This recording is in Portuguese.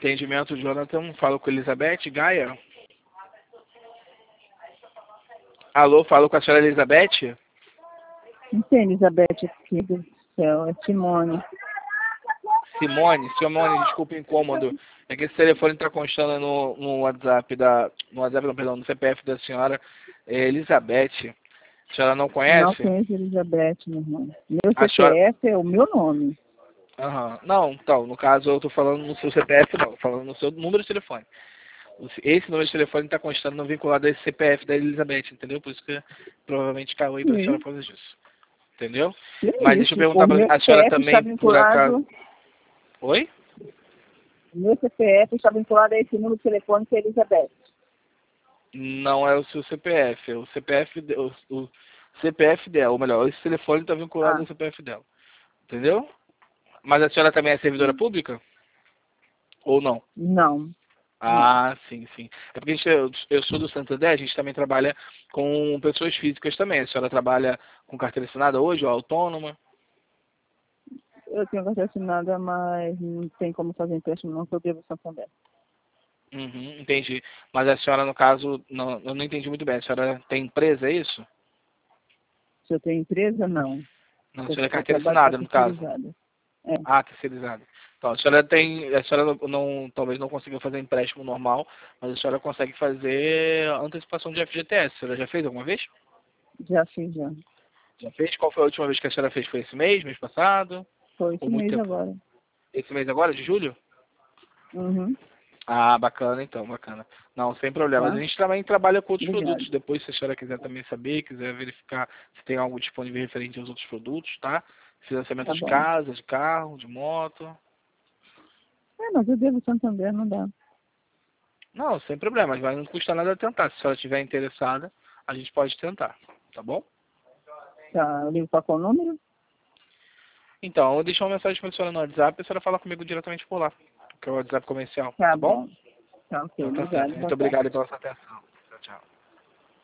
Atendimento, Jonathan. Falo com Elizabeth Gaia. Alô, falo com a senhora Elizabeth? Não tem Elizabeth aqui do céu, é Simone. Simone, desculpa o incômodo. É que esse telefone está constando no WhatsApp no CPF da senhora Elizabeth. A senhora não Não conhece? conheço Elizabeth, meu irmão. Meu A senhora... CPF é o meu nome. Aham. Não, então, no caso eu estou falando no seu CPF, não, falando no seu número de telefone. Esse número de telefone está constando no vinculado a esse CPF da Elizabeth, entendeu? Por isso que provavelmente caiu aí para a senhora por causa disso. Entendeu? Que Mas deixa isso? eu perguntar O para meu a senhora CPF está também, por acaso... vinculado. Oi? O meu CPF está vinculado a esse número de telefone que é Elizabeth. Não é o seu CPF, é o CPF, o CPF dela, ou melhor, esse telefone está vinculado ao CPF dela. Entendeu? Mas a senhora também é servidora pública? Ou não? Não. Ah, sim, sim. É porque eu sou do Santander, a gente também trabalha com pessoas físicas também. A senhora trabalha com carteira assinada hoje, ou autônoma? Eu tenho carteira assinada, mas não tem como fazer empréstimo não, porque eu devo Santander. Uhum, entendi. Mas a senhora, no caso, não, eu não entendi muito bem. A senhora tem empresa, é isso? Se eu tenho empresa, não. Não, a Eu senhora é só carteira trabalho para assinada, no caso. terceirizada. É, Ah, terceirizada. Então, a senhora não, talvez não consiga fazer empréstimo normal, mas a senhora consegue fazer antecipação de FGTS. A senhora já fez alguma vez? já fiz já. Já fez? Qual foi a última vez que a senhora fez? Foi esse mês passado? Foi Ou esse muito mês tempo? agora. Esse mês agora, de julho? Uhum. Ah, bacana então, bacana. Não, sem problemas. A Tá? gente também trabalha com outros Obrigada. produtos. Depois, se a senhora quiser também saber, quiser verificar se tem algo disponível referente aos outros produtos, tá? Financiamento Tá de bom. casa, de carro, de moto. É, mas eu devo Santander, não dá. Não, sem problemas, mas não custa nada tentar. Se a senhora estiver interessada, a gente pode tentar, tá bom? Tá, eu ligo para qual número? Então, eu vou deixar uma mensagem para a senhora no WhatsApp e a senhora fala comigo diretamente por lá, que é o WhatsApp comercial, Tá tá bom? bom. Tá ok, Então tá obrigado. certo. Boa Muito tarde. obrigado pela sua atenção. Tchau, tchau.